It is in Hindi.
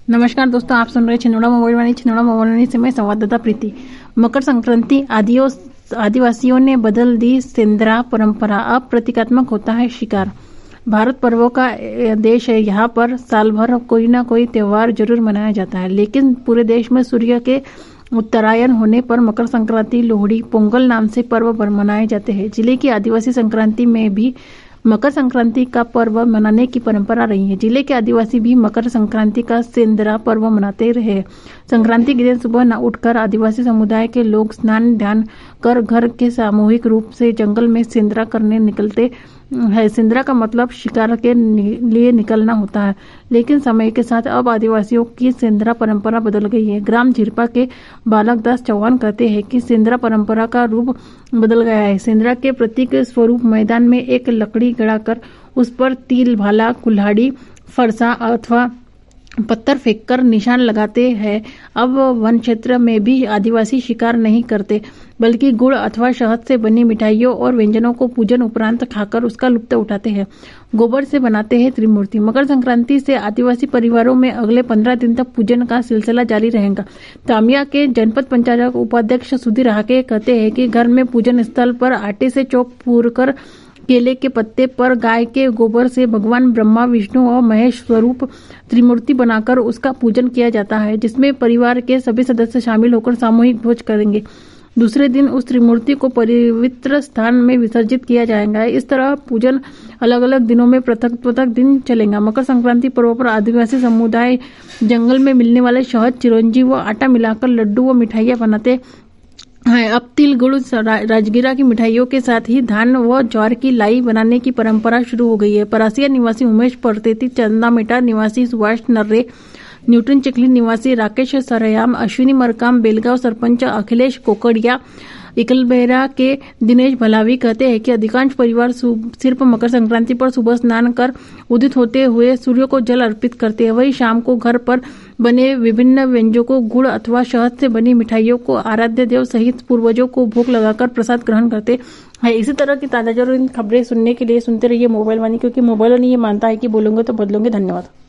नमस्कार दोस्तों, आप सुन रहे छिंदवाड़ा मोबाइल वाणी से मैं संवाददाता प्रीति। मकर संक्रांति आदिवासियों ने बदल दी सेंद्रा परंपरा, अब प्रतीकात्मक होता है शिकार। भारत पर्वों का देश है, यहाँ पर साल भर कोई ना कोई त्योहार जरूर मनाया जाता है, लेकिन पूरे देश में सूर्य के उत्तरायण होने पर मकर संक्रांति, लोहड़ी, पोंगल नाम से पर्व मनाए जाते हैं। जिले की आदिवासी संक्रांति में भी मकर संक्रांति का पर्व मनाने की परंपरा रही है। जिले के आदिवासी भी मकर संक्रांति का सेंद्रा पर्व मनाते रहे। संक्रांति के दिन सुबह न उठकर आदिवासी समुदाय के लोग स्नान ध्यान कर घर के सामूहिक रूप से जंगल में सेंद्रा करने निकलते हैं। सेंद्रा का मतलब शिकार के लिए निकलना होता है, लेकिन समय के साथ अब आदिवासियों की सेंद्रा परंपरा बदल गई है। ग्राम झिरपा के बालक दास चौहान कहते हैं कि सेंद्रा परंपरा का रूप बदल गया है। सेंद्रा के प्रतीक स्वरूप मैदान में एक लकड़ी गड़ाकर उस पर तिल, भाला, कुल्हाड़ी, फरसा अथवा पत्थर फेंककर निशान लगाते हैं। अब वन क्षेत्र में भी आदिवासी शिकार नहीं करते, बल्कि गुड़ अथवा शहद से बनी मिठाइयों और व्यंजनों को पूजन उपरांत खाकर उसका लुत्फ उठाते हैं। गोबर से बनाते हैं त्रिमूर्ति। मकर संक्रांति से आदिवासी परिवारों में अगले 15 दिन तक पूजन का सिलसिला जारी रहेगा। तामिया के जनपद पंचायत उपाध्यक्ष सुधीर हाके कहते हैं कि घर में पूजन स्थल पर आटे से चौक पूरकर केले के पत्ते पर गाय के गोबर से भगवान ब्रह्मा, विष्णु और महेश स्वरूप त्रिमूर्ति बनाकर उसका पूजन किया जाता है, जिसमें परिवार के सभी सदस्य शामिल होकर सामूहिक भोज करेंगे। दूसरे दिन उस त्रिमूर्ति को पवित्र स्थान में विसर्जित किया जाएगा। इस तरह पूजन अलग अलग दिनों में पृथक दिन चलेगा। मकर संक्रांति पर्व पर आदिवासी समुदाय जंगल में मिलने वाले शहद, चिरौंजी व आटा मिलाकर लड्डू व मिठाइयां बनाते हैं। अब तिल, गुड़, राजगिरा की मिठाइयों के साथ ही धान व ज्वार की लाई बनाने की परंपरा शुरू हो गई है। परासिया निवासी उमेश परतेती, चंदामेटा निवासी सुभाष नर्रे, न्यूटन चिखली निवासी राकेश सरयाम, अश्विनी मरकाम, बेलगांव सरपंच अखिलेश कोकड़िया, इकलबेरा के दिनेश भलावी कहते हैं कि अधिकांश परिवार सिर्फ मकर संक्रांति पर सुबह स्नान कर उदित होते हुए सूर्य को जल अर्पित करते हैं। वही शाम को घर पर बने विभिन्न व्यंजनों, गुड़ अथवा शहद से बनी मिठाइयों को आराध्य देव सहित पूर्वजों को भोग लगाकर प्रसाद ग्रहण करते हैं। इसी तरह की ताजा खबरें सुनने के लिए सुनते रहिए मोबाइल वाणी, क्योंकि मोबाइल वाणी ये मानता है कि बोलोगे तो बदलोगे। धन्यवाद।